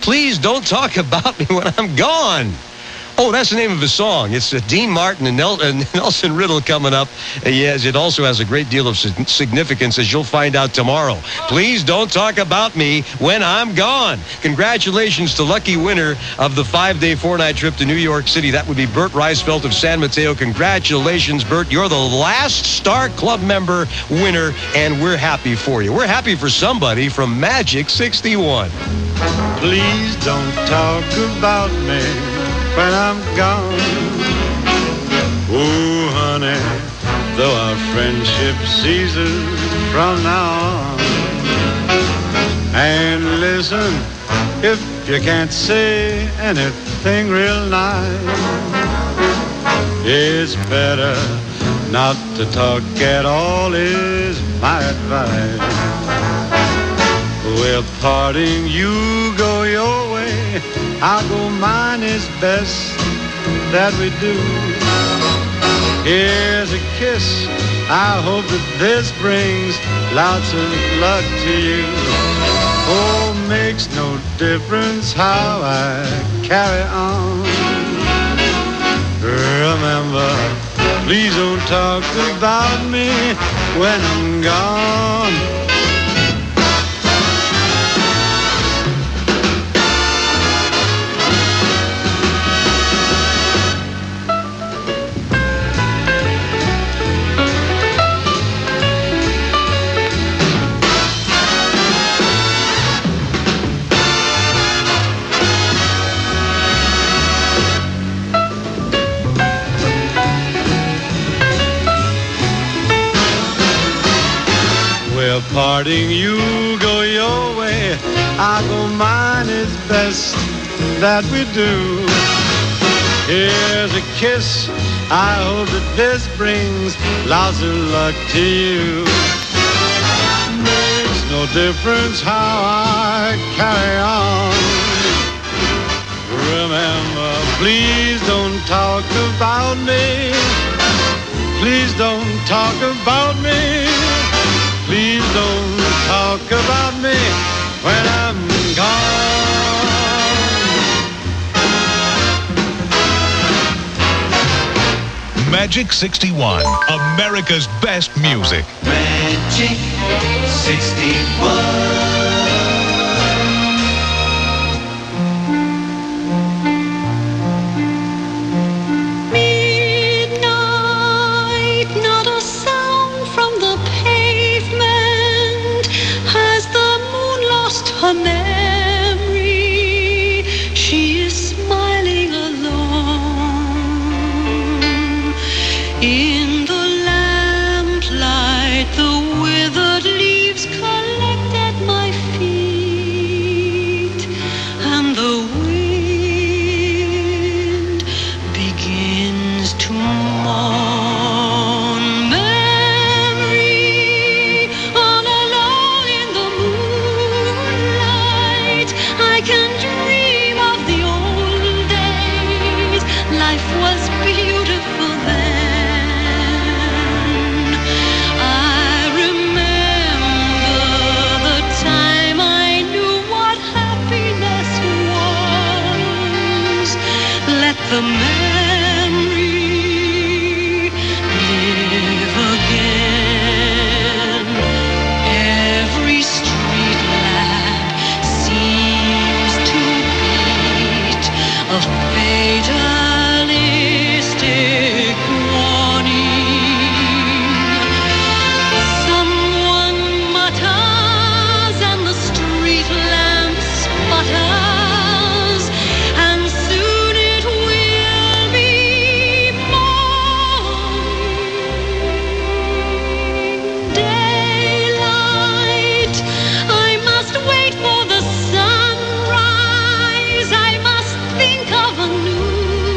Please don't talk about me when I'm gone. Oh, that's the name of his song. It's Dean Martin and Nelson Riddle coming up. Yes, it also has a great deal of significance, as you'll find out tomorrow. Please don't talk about me when I'm gone. Congratulations to lucky winner of the 5-day, 4-night trip to New York City. That would be Bert Reisfeld of San Mateo. Congratulations, Bert. You're the last Star Club member winner, and we're happy for you. We're happy for somebody from Magic 61. Please don't talk about me when I'm gone. Oh, honey, though our friendship ceases from now on. And listen, if you can't say anything real nice, it's better not to talk at all is my advice. We're parting, you go your way, I'll go mine, is best that we do. Here's a kiss, I hope that this brings lots of luck to you. Oh, makes no difference how I carry on. Remember, please don't talk about me when I'm gone. Parting, you go your way, I go mine, is best that we do. Here's a kiss, I hope that this brings lots of luck to you. Makes no difference how I carry on. Remember, please don't talk about me. Please don't talk about me. Please don't talk about me when I'm gone. Magic 61, America's best music. Magic 61. Her memory, she is smiling alone. In the lamplight, the withered leaves collect at my feet, and the wind begins to mourn. The memory live again. Every street lamp seems to beat a fatalistic warning. Someone mutters and the street lamp sputters, and soon it will be morning. Daylight, I must wait for the sunrise. I must think of a new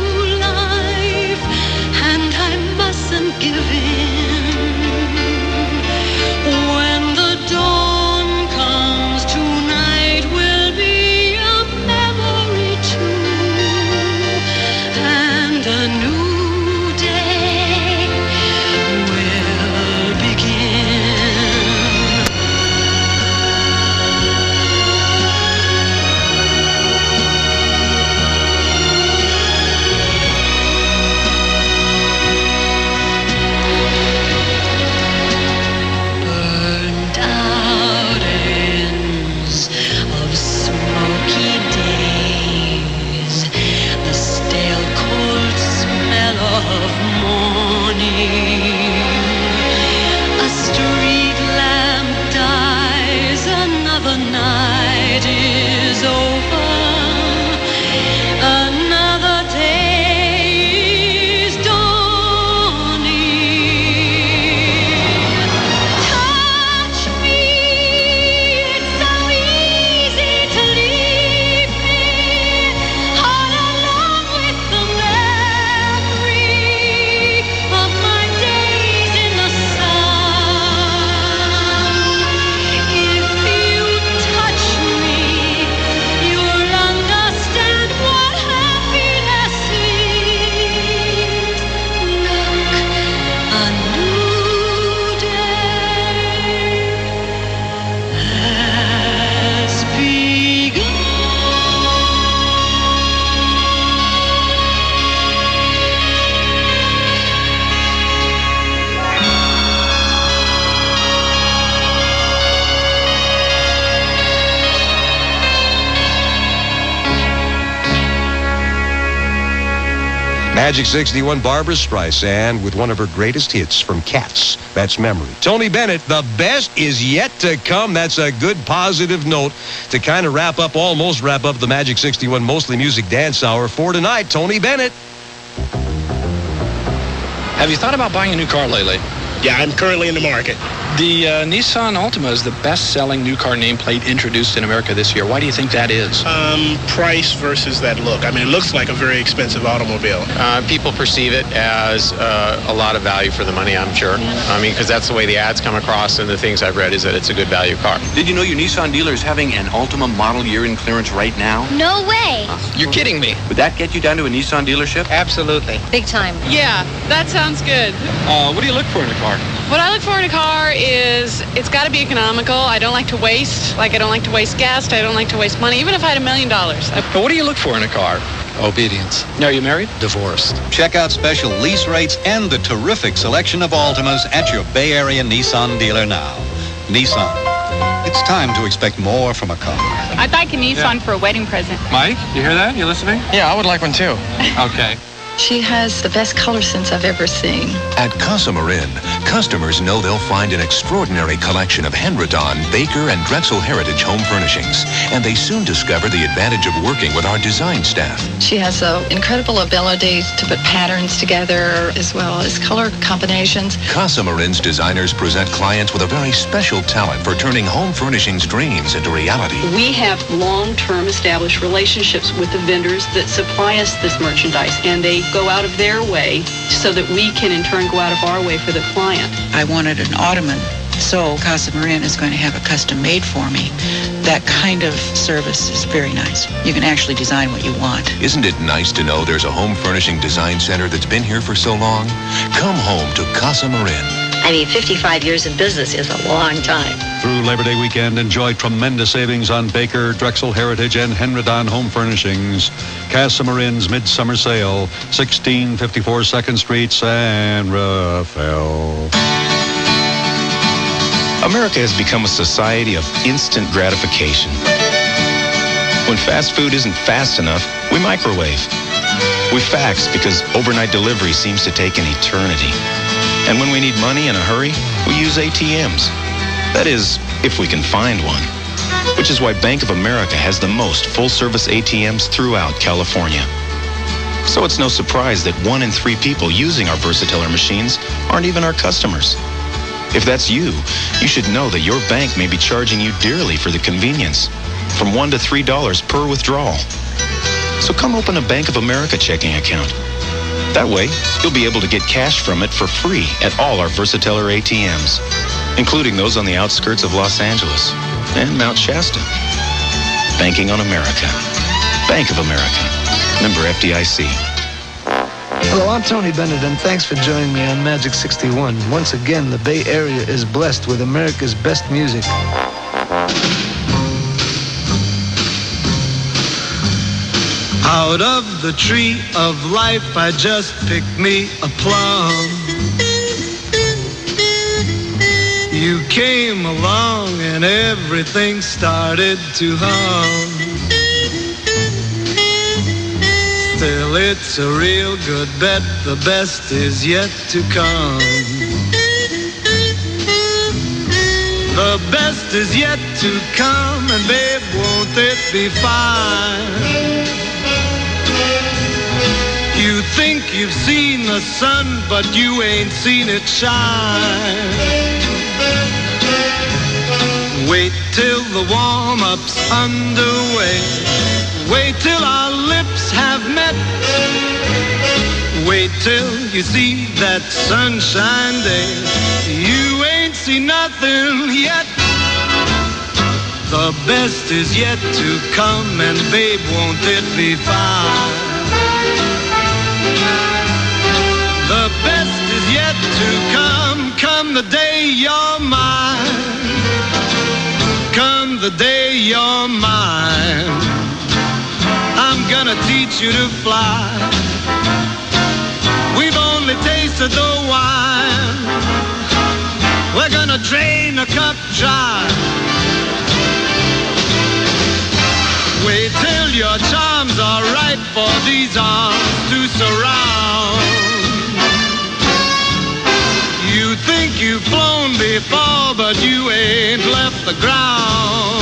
Magic 61, Barbra Streisand with one of her greatest hits from Cats. That's Memory. Tony Bennett, the best is yet to come. That's a good positive note to kind of almost wrap up the Magic 61 Mostly Music Dance Hour for tonight. Tony Bennett. Have you thought about buying a new car lately? Yeah, I'm currently in the market. The Nissan Altima is the best-selling new car nameplate introduced in America this year. Why do you think that is? Price versus that look. I mean, it looks like a very expensive automobile. People perceive it as a lot of value for the money, I'm sure. I mean, because that's the way the ads come across, and the things I've read is that it's a good value car. Did you know your Nissan dealer is having an Altima model year in clearance right now? No way. You're kidding me. Would that get you down to a Nissan dealership? Absolutely. Big time. Yeah, that sounds good. What do you look for in a car? What I look for in a car is it's got to be economical. I don't like to waste. I don't like to waste gas. I don't like to waste money, even if I had $1 million. But what do you look for in a car? Obedience. Are you married? Divorced. Check out special lease rates and the terrific selection of Altimas at your Bay Area Nissan dealer now. Nissan. It's time to expect more from a car. I'd like a Nissan for a wedding present. Mike, you hear that? You listening? Yeah, I would like one too. Okay. She has the best color sense I've ever seen. At Casa Marin, customers know they'll find an extraordinary collection of Henredon, Baker, and Drexel Heritage home furnishings. And they soon discover the advantage of working with our design staff. She has an incredible ability to put patterns together as well as color combinations. Casa Marin's designers present clients with a very special talent for turning home furnishings dreams into reality. We have long-term established relationships with the vendors that supply us this merchandise, and they go out of their way so that we can in turn go out of our way for the client. I wanted an ottoman, so Casa Marin is going to have a custom made for me. That kind of service is very nice. You can actually design what you want. Isn't it nice to know there's a home furnishing design center that's been here for so long? Come home to Casa Marin. I mean, 55 years in business is a long time. Through Labor Day weekend, enjoy tremendous savings on Baker, Drexel Heritage, and Henredon home furnishings. Casa Marin's Midsummer Sale, 1654 2nd Street, San Rafael. America has become a society of instant gratification. When fast food isn't fast enough, we microwave. We fax because overnight delivery seems to take an eternity. And when we need money in a hurry, we use ATMs. That is, if we can find one. Which is why Bank of America has the most full-service ATMs throughout California. So it's no surprise that 1 in 3 people using our Versateller machines aren't even our customers. If that's you, you should know that your bank may be charging you dearly for the convenience, from $1 to $3 per withdrawal. So come open a Bank of America checking account. That way, you'll be able to get cash from it for free at all our Versateller ATMs, including those on the outskirts of Los Angeles and Mount Shasta. Banking on America. Bank of America. Member FDIC. Hello, I'm Tony Bennett, and thanks for joining me on Magic 61. Once again, the Bay Area is blessed with America's best music. Out of the tree of life, I just picked me a plum. You came along and everything started to hum. Still, it's a real good bet, the best is yet to come. The best is yet to come, and babe, won't it be fine? You think you've seen the sun, but you ain't seen it shine. Wait till the warm-up's underway. Wait till our lips have met. Wait till you see that sunshine day. You ain't seen nothing yet. The best is yet to come, and babe, won't it be fine? The best is yet to come the day you're mine. Come the day you're mine. I'm gonna teach you to fly. We've only tasted the wine. We're gonna drain a cup dry. Wait till your charms are right for these arms to surround. You think you've flown before, but you ain't left the ground.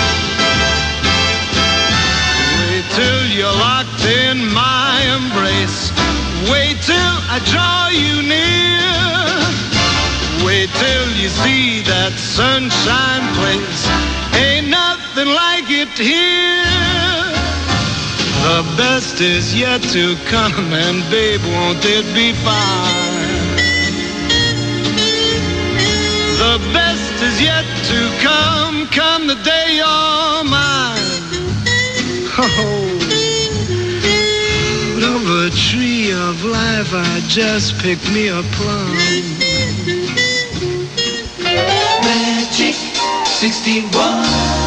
Wait till you're locked in my embrace. Wait till I draw you near. Wait till you see that sunshine place. Ain't nothing like it here. The best is yet to come, and babe, won't it be fine? The best is yet to come, come the day you're mine. Oh, out of a tree of life, I just picked me a plum. Magic 61.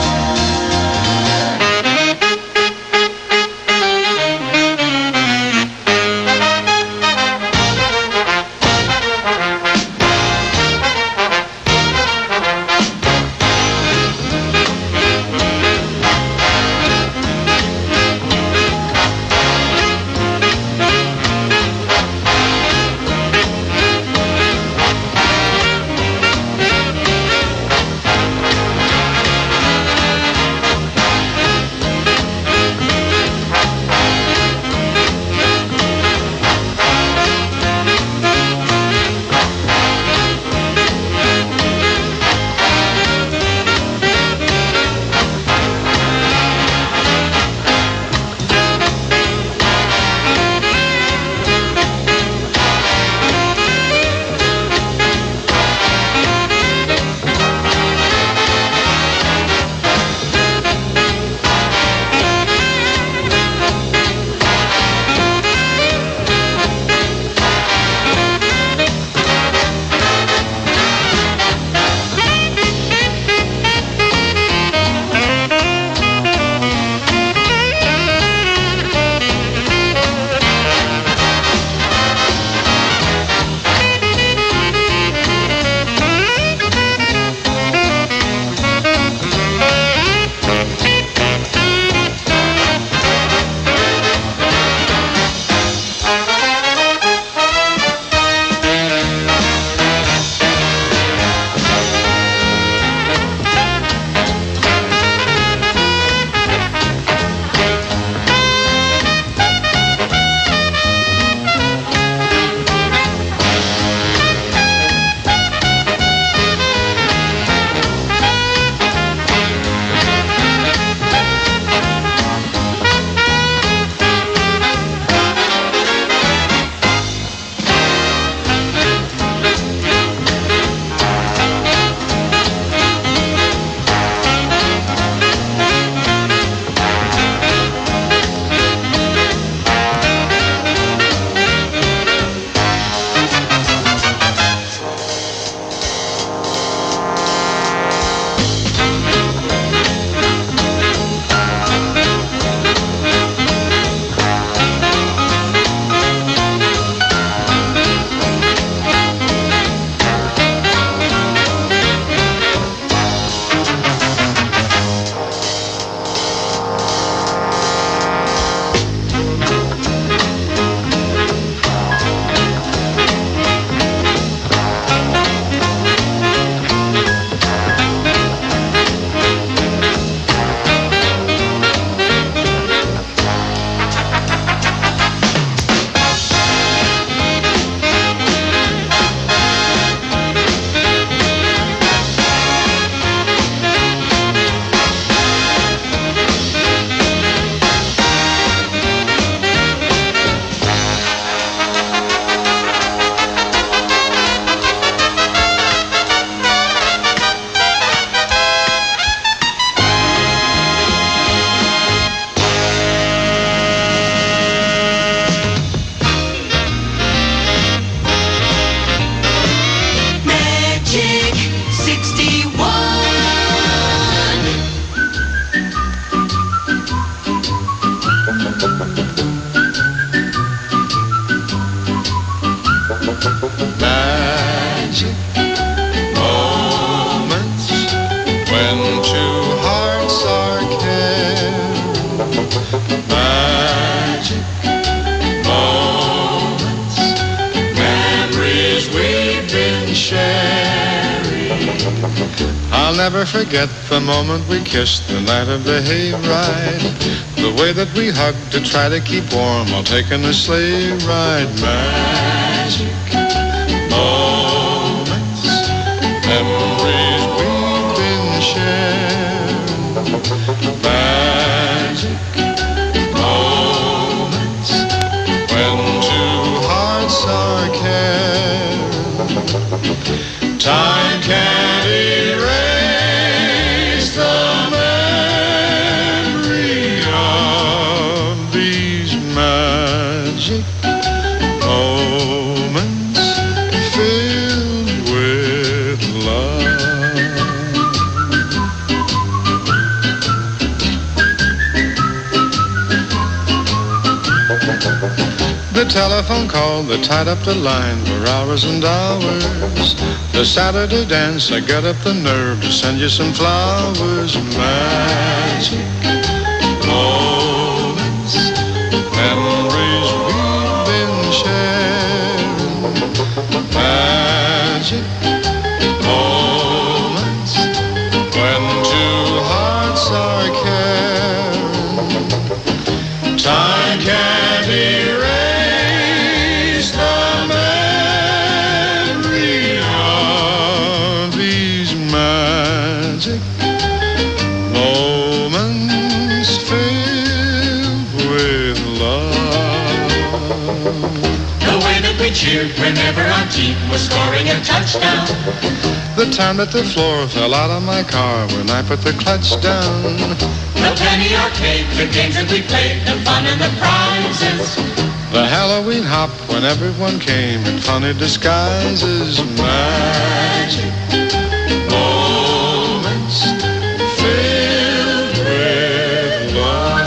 I'll never forget the moment we kissed the night of the hayride. The way that we hugged to try to keep warm while taking a sleigh ride. Magic moments, memories we've been sharing. Magic moments when two hearts are caring. Time can't erase the memory of these magic moments filled with love. The telephone call that tied up the line for hours and hours. The Saturday dance, I got up the nerve to send you some flowers. Magic moments, memories we've been sharing. Magic moments when two hearts are caring. Time can't erase the memory of these magic moments filled with love. The way that we cheered whenever our team was scoring a touchdown. The time that the floor fell out of my car when I put the clutch down. The penny arcade, the games that we played, the fun and the prizes. The Halloween hop when everyone came in funny disguises. Magic moments filled with love.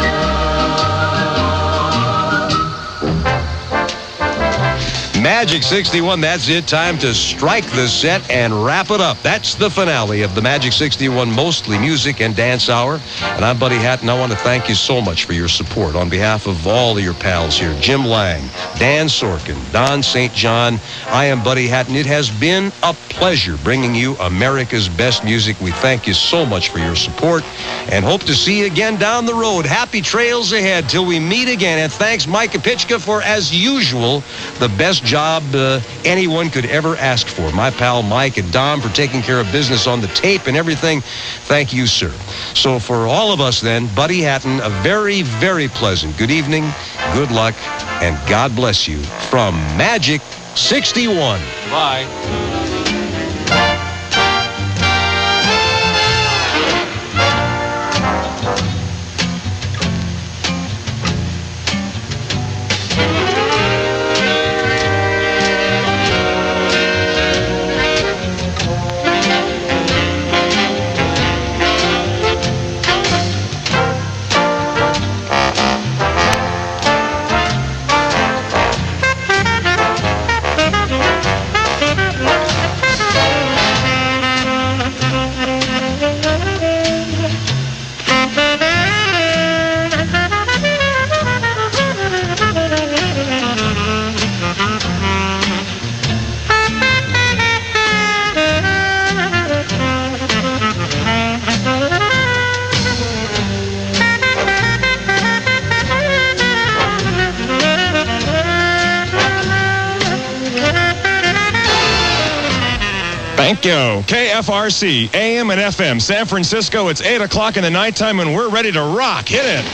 Magic 61, that's it. Time to strike the set and wrap it up. That's the finale of the Magic 61 Mostly Music and Dance Hour. And I'm Buddy Hatton. I want to thank you so much for your support on behalf of all of your pals here. Jim Lang, Dan Sorkin, Don St. John. I am Buddy Hatton. It has been a pleasure bringing you America's best music. We thank you so much for your support and hope to see you again down the road. Happy trails ahead till we meet again. And thanks, Mike Apitchka, for, as usual, the best job anyone could ever ask for. My pal Mike and Dom for taking care of business on the tape and everything. Thank you, sir. So for all of us then, Buddy Hatton, a very, very pleasant good evening, good luck, and God bless you from Magic 61. Bye. Thank you. KFRC, AM and FM, San Francisco. It's 8 o'clock in the nighttime, and we're ready to rock. Hit it.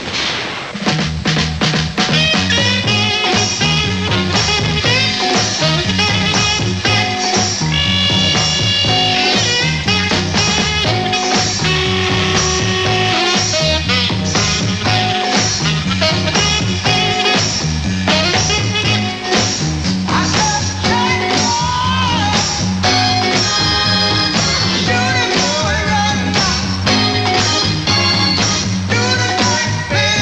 Baby.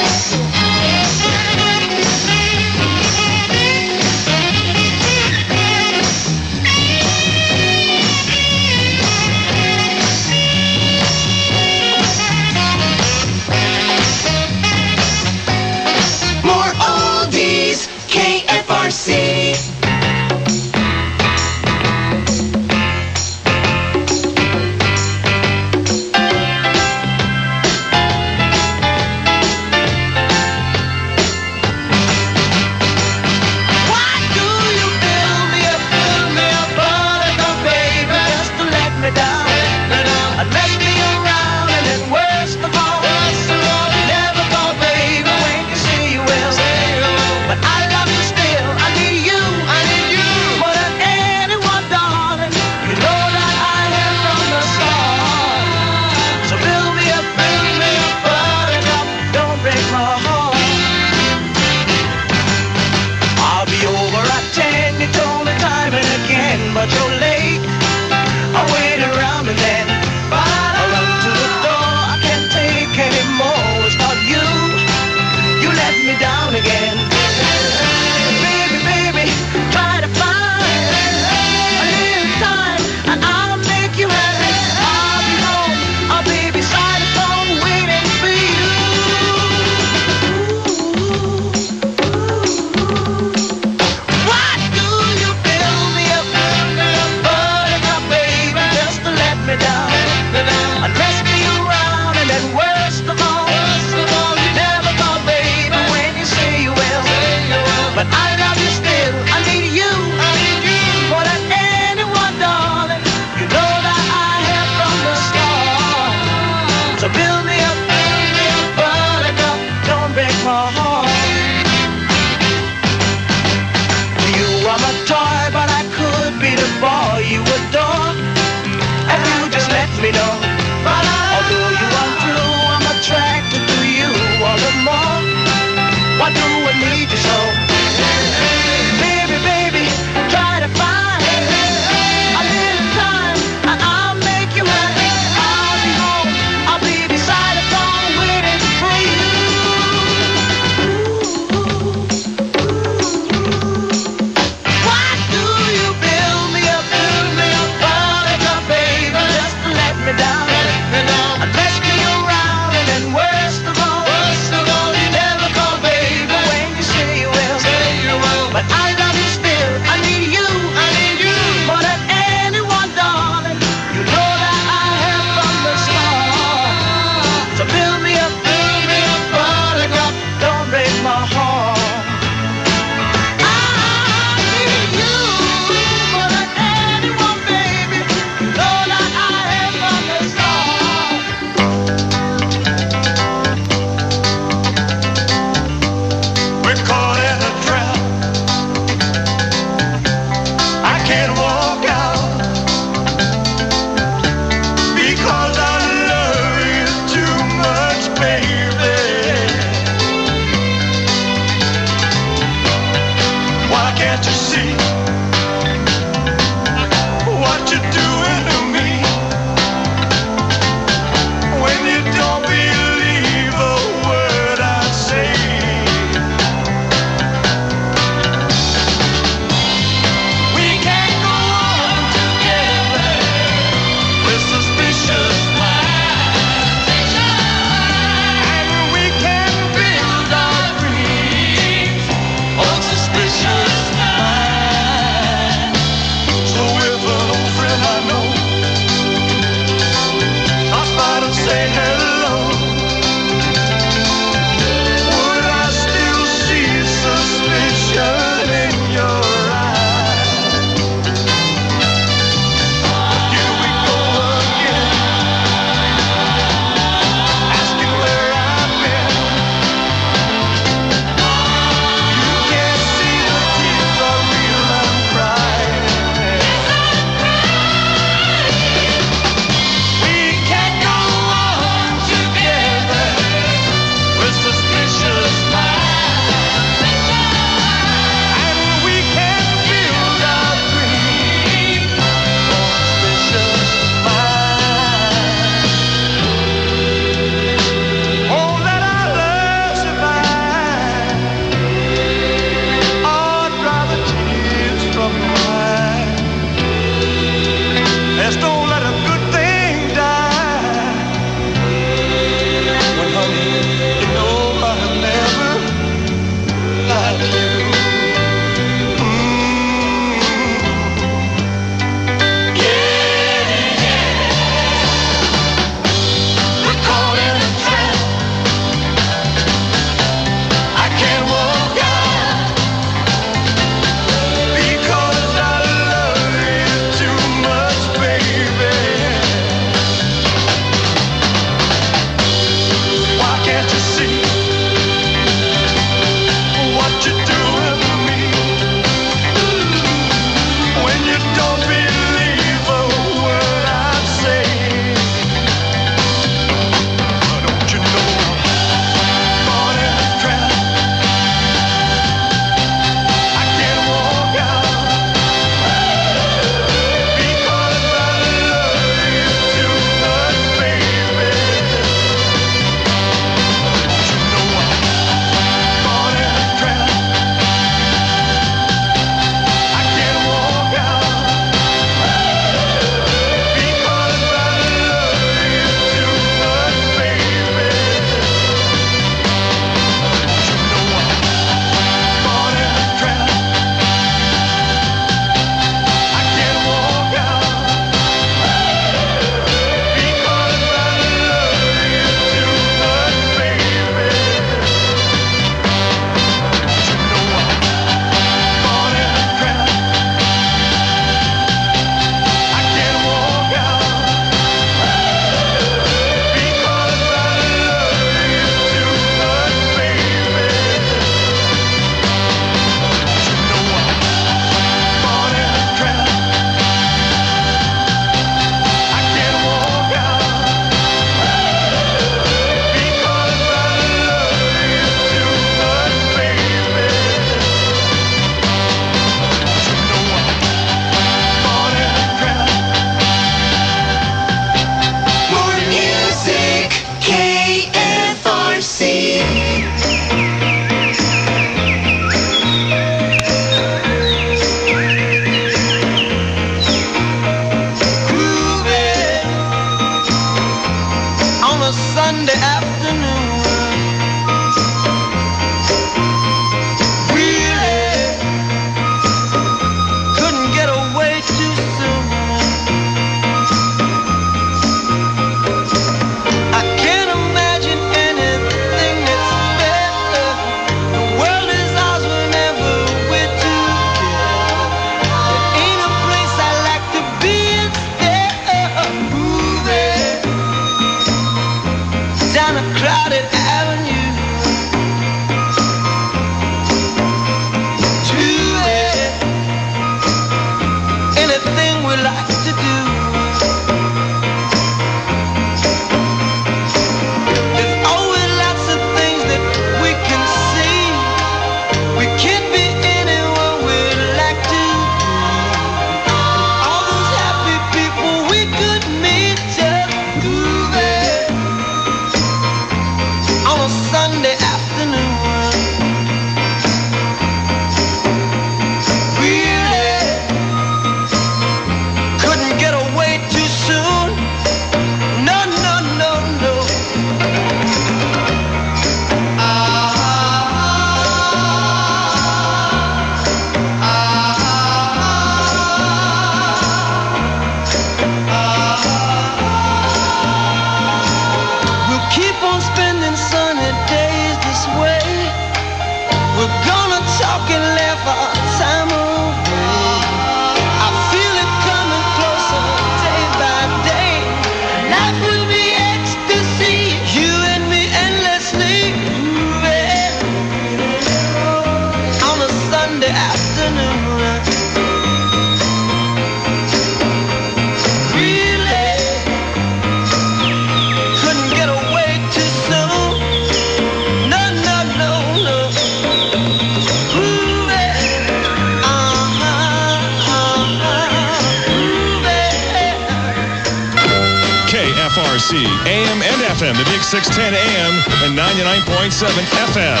KFRC, AM and FM, the Big 610 AM and 99.7 FM.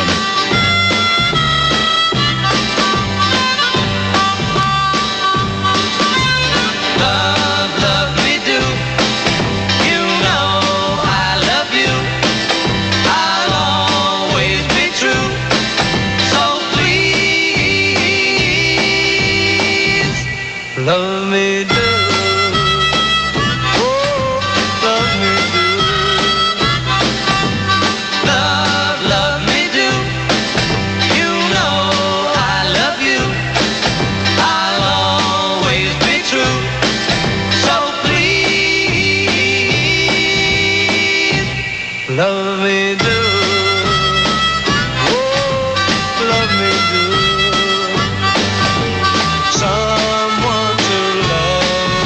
Love me do. You know I love you. I'll always be true. So please, love me do. Love me do. Oh, love me do. Someone to love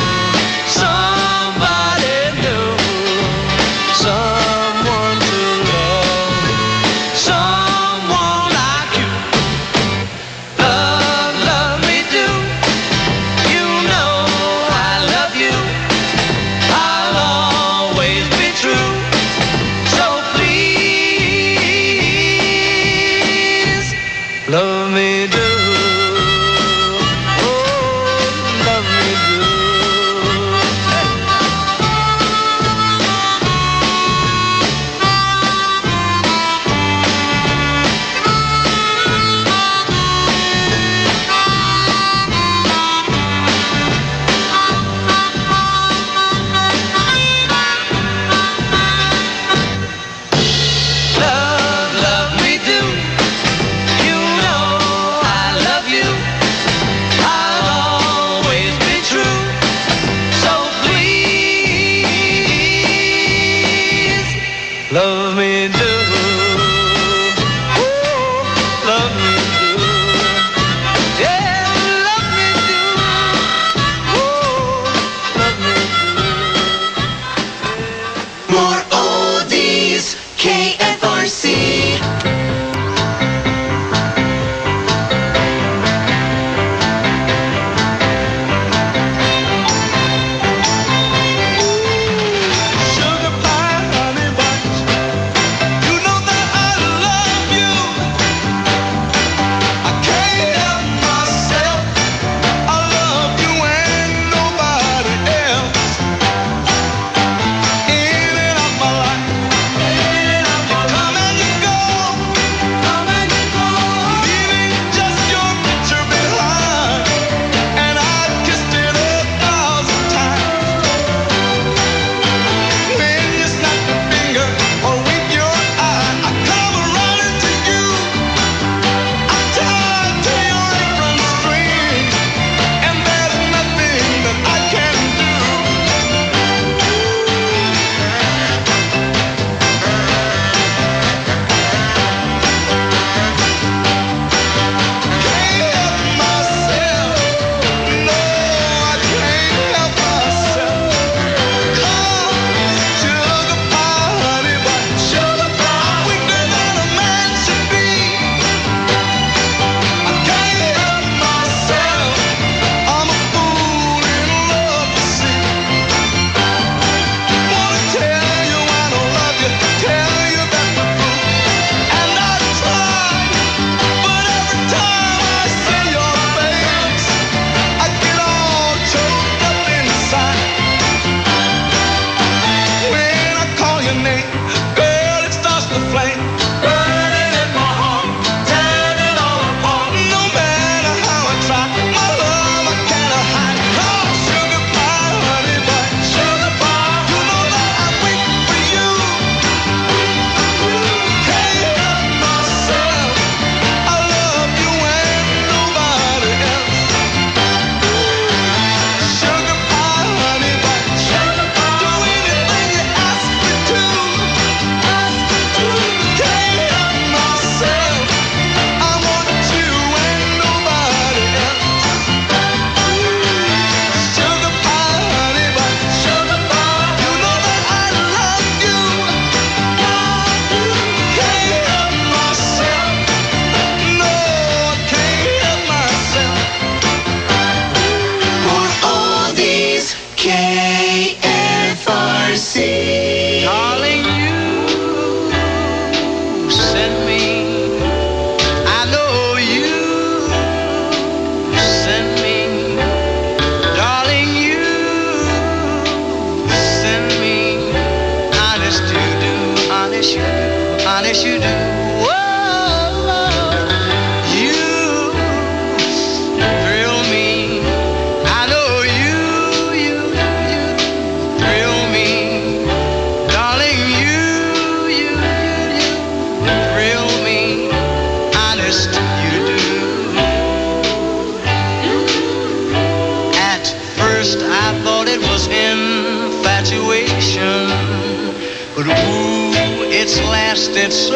first I thought it was infatuation, but ooh, it's lasted so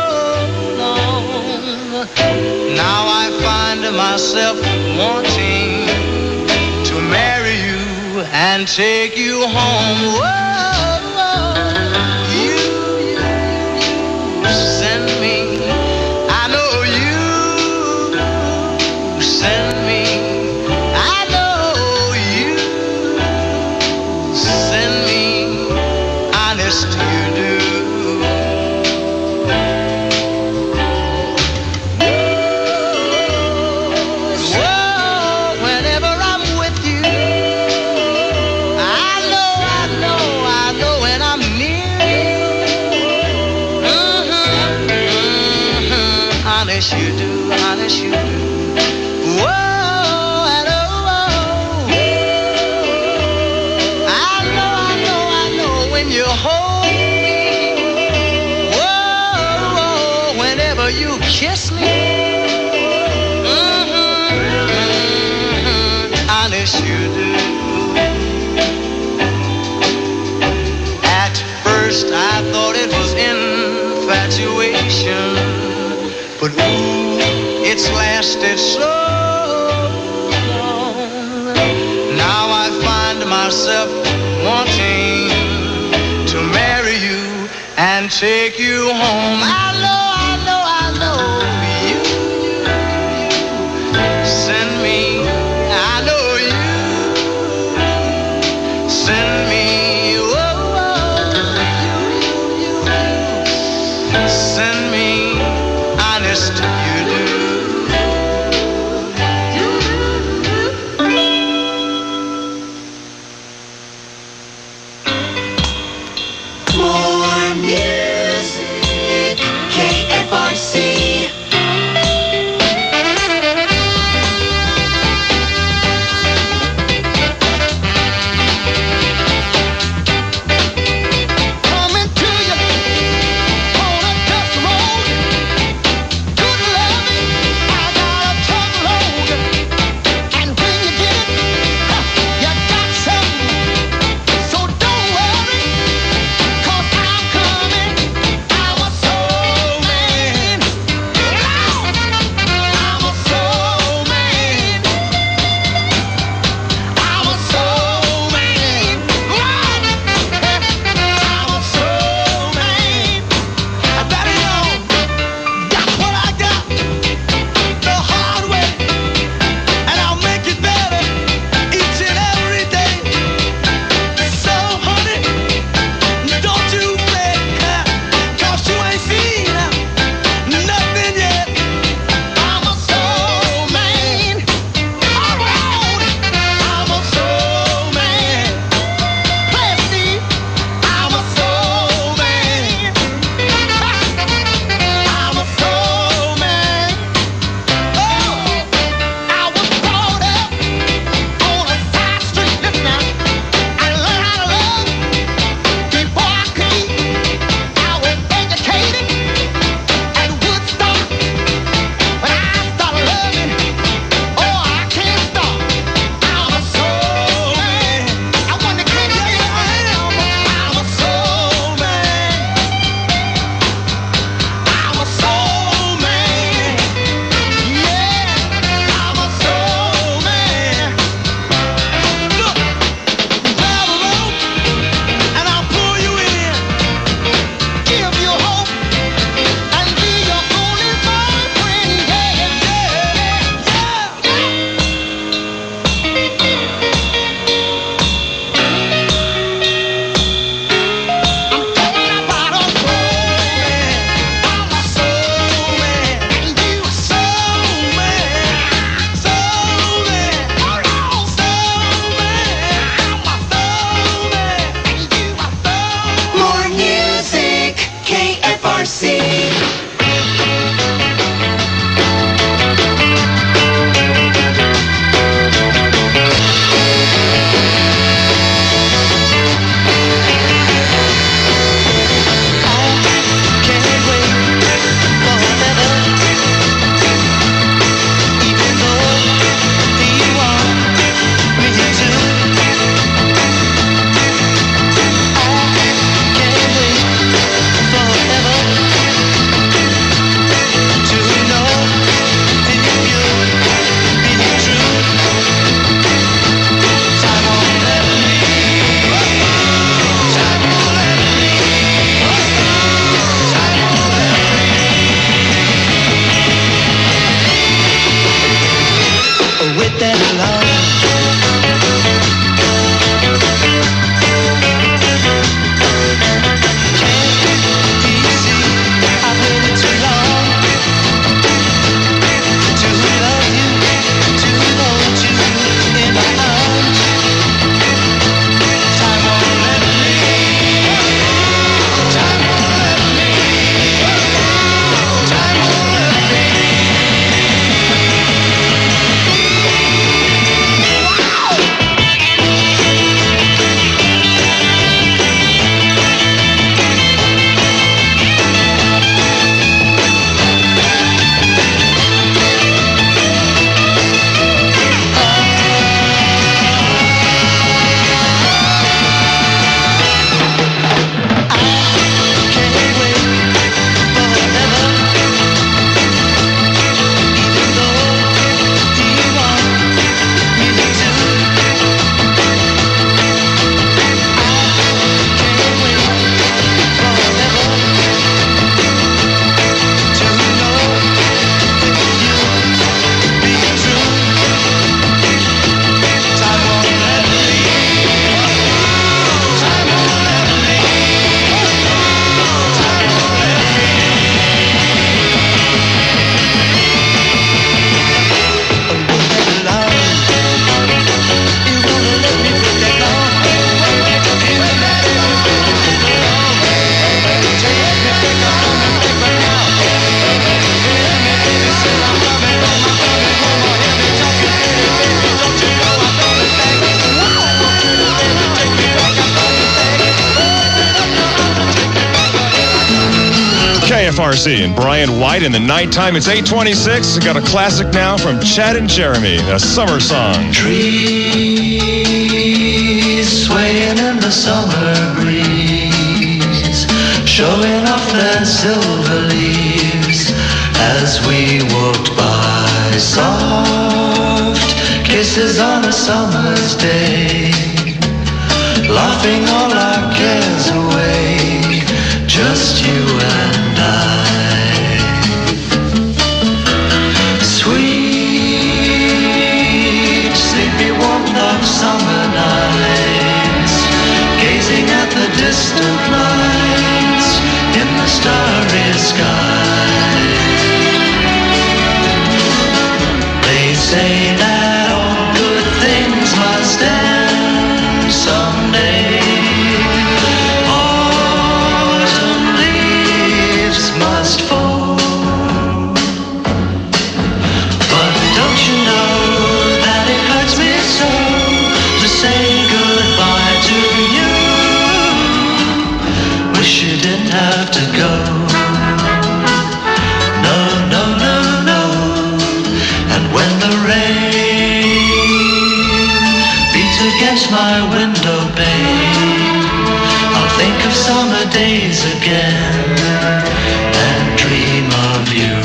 long. Now I find myself wanting to marry you and take you home. Whoa, you send me. I know you send me. I know you send me. Honest, you do. Honest you do, honest you do. Whoa, and oh, I know when you hold me. Whoa, whenever you kiss me. Honest you do. At first I thought it was infatuation, but ooh, it's lasted so long. Now I find myself wanting to marry you and take you home. I know you send me. I know you send me. Send me. Honest you do. More music, KFRC and Brian White in the nighttime. It's 8:26. Got a classic now from Chad and Jeremy, a summer song. Trees swaying in the summer breeze, showing off their silver leaves as we walked by. Soft kisses on a summer's day, laughing all our cares away, just you and I. Sweet, sleepy warmth of summer nights, gazing at the distant lights in the starry sky. They say that all good things must end someday. Autumn leaves must fall. But don't you know that it hurts me so to say goodbye to you? Wish you didn't have to go. No, no, no, no. And when the rain beats against my window pane, I'll think of summer days again and dream of you.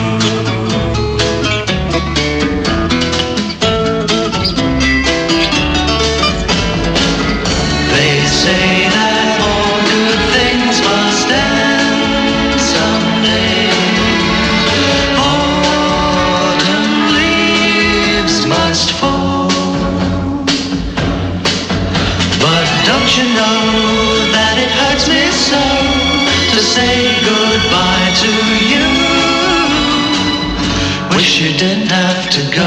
They say that all good things must end someday. Autumn leaves must fall. But don't you know that it hurts me so to say goodbye to you? Wish you didn't have to go.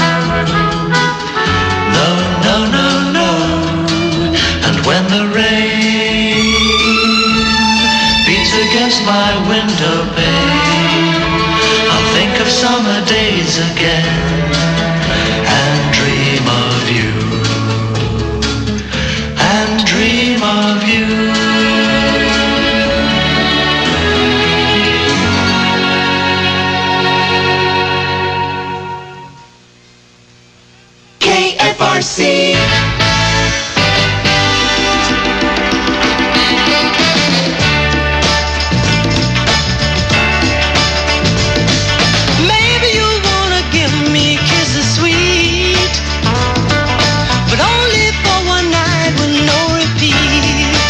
No, no, no, no. And when the rain beats against my window pane, I'll think of summer days again and dream of you. And dream of you. KFRC. Maybe you wanna give me kisses sweet, but only for one night with no repeat.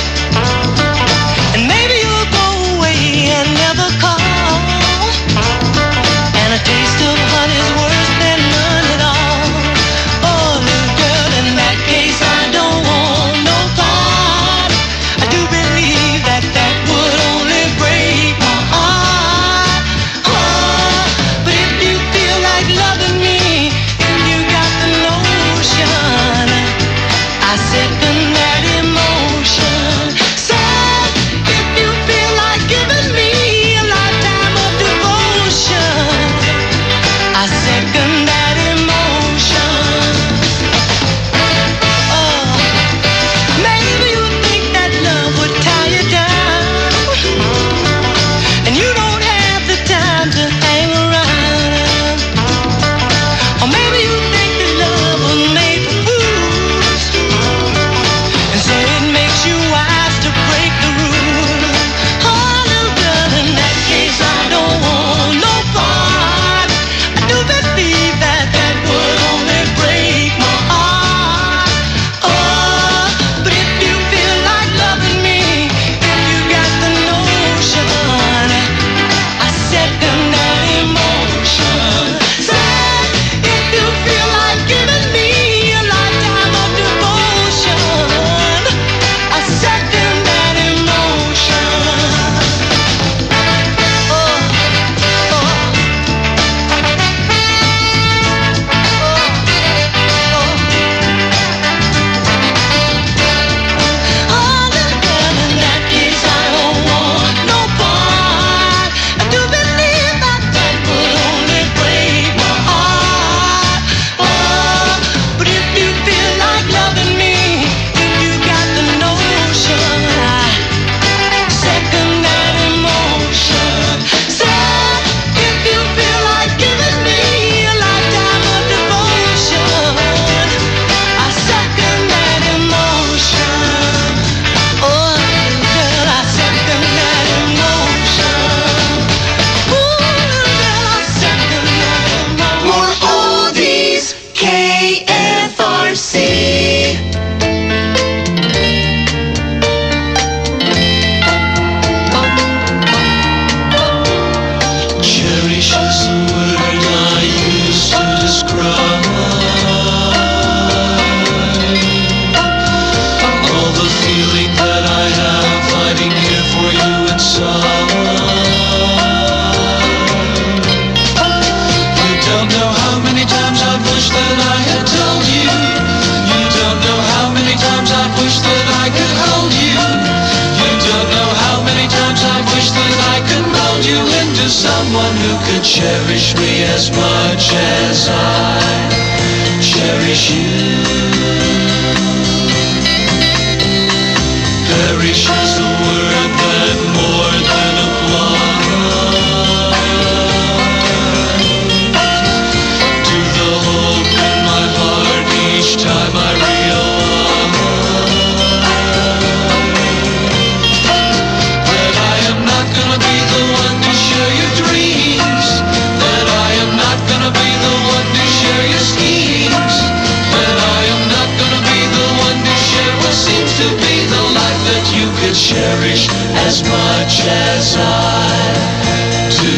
someone who could cherish me as much as I cherish you. Perish is a word that more than applies to the hope in my heart each time I cherish as much as I do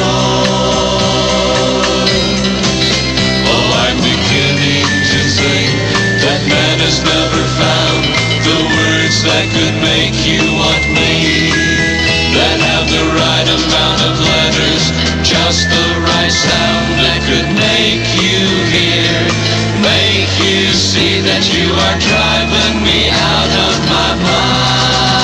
yours. Oh, I'm beginning to think that man has never found the words that could make you want me, that have the right amount of letters, just the right sound that could make you hear, make you see that you are driving me out of my mind.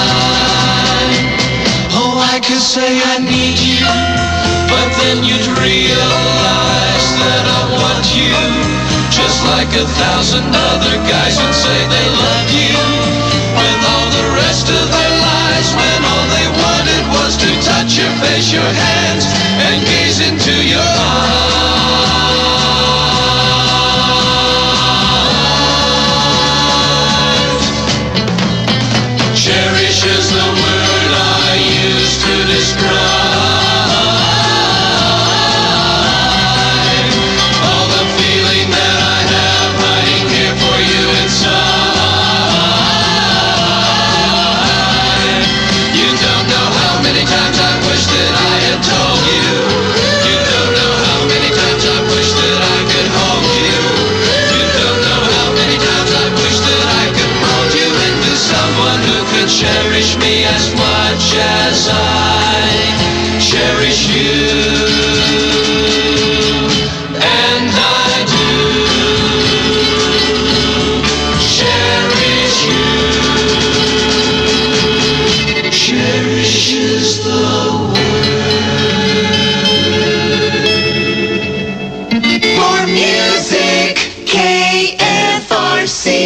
I could say I need you, but then you'd realize that I want you, just like 1,000 other guys would say they love you, with all the rest of their lives, when all they wanted was to touch your face, your hands, and gaze into your eyes. Cherish is the word I use to describe all the feeling that I have hiding here for you inside. You don't know how many times I wish that I had told you. You don't know how many times I wish that I could hold you. You don't know how many times I wish that I could mold you into someone who could cherish me as much as I cherish you. And I do cherish you. Cherish is the word. More music, KFRC.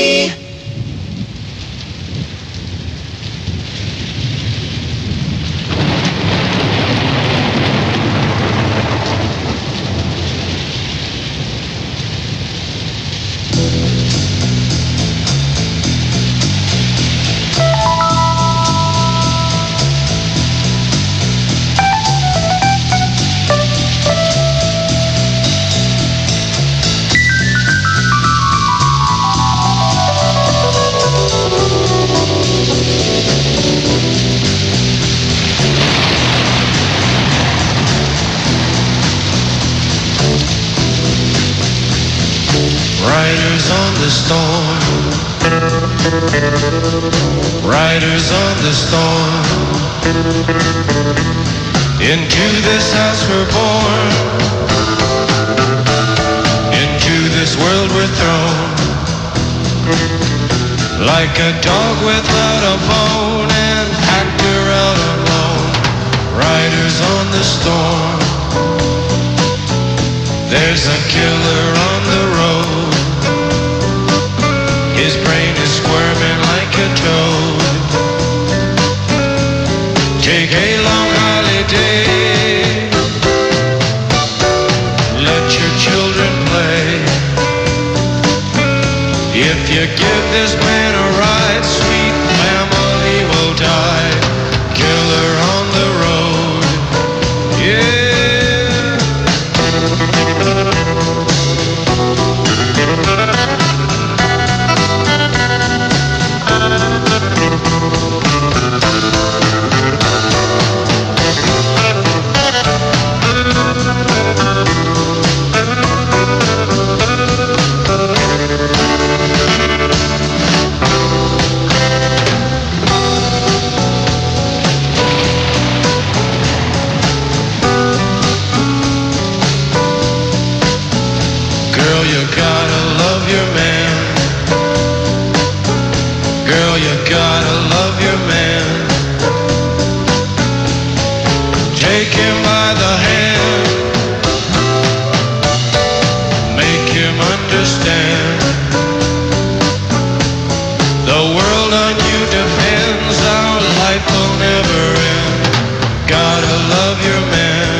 Riders on the storm, riders on the storm. Into this house we're born, into this world we're thrown, like a dog without a bone, an actor out alone. Riders on the storm. There's a killer on the road. His brain is squirming like a toad. Take a long holiday. Let your children play. If you give this man a ride, sweet family will die. Killer on the road. Yeah. Take him by the world on you depends, our life will never end. Gotta love your man.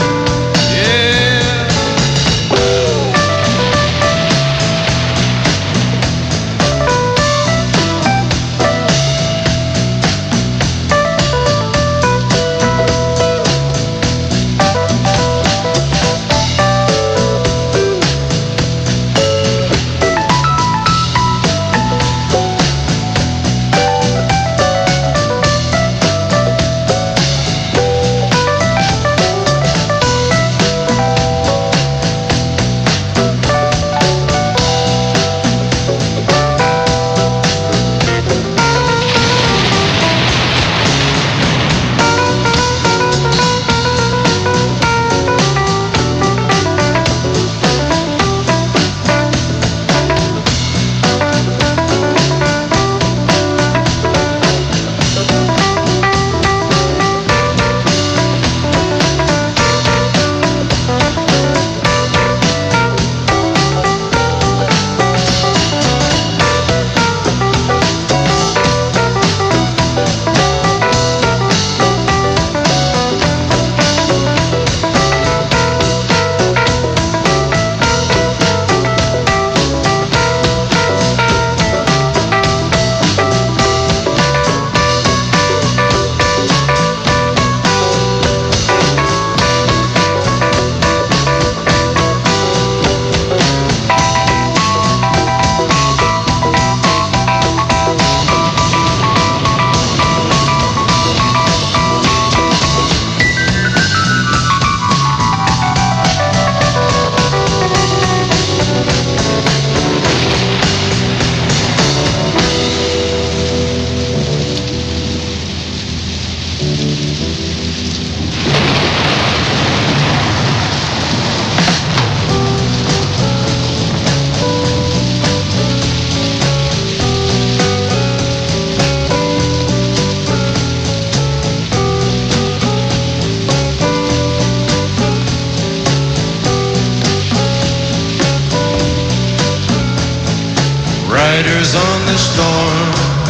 Riders on the storm,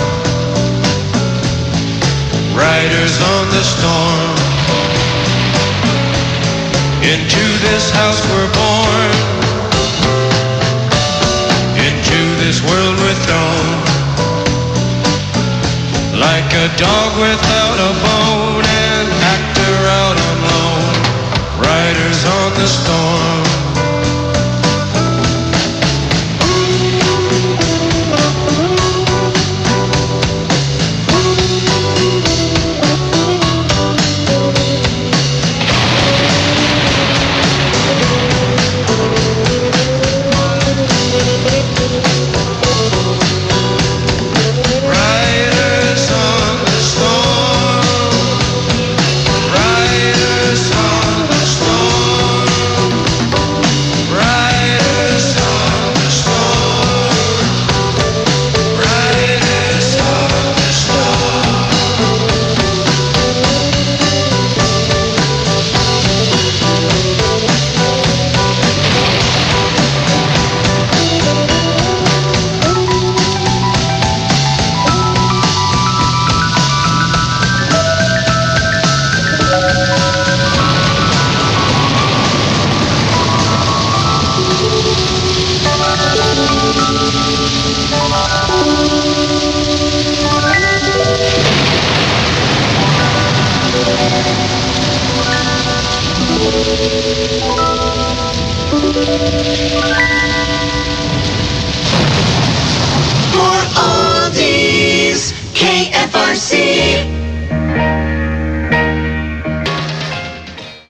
riders on the storm. Into this house we're born, into this world we're thrown. Like a dog without a bone, an actor out on loan. Riders on the storm. For oldies, KFRC.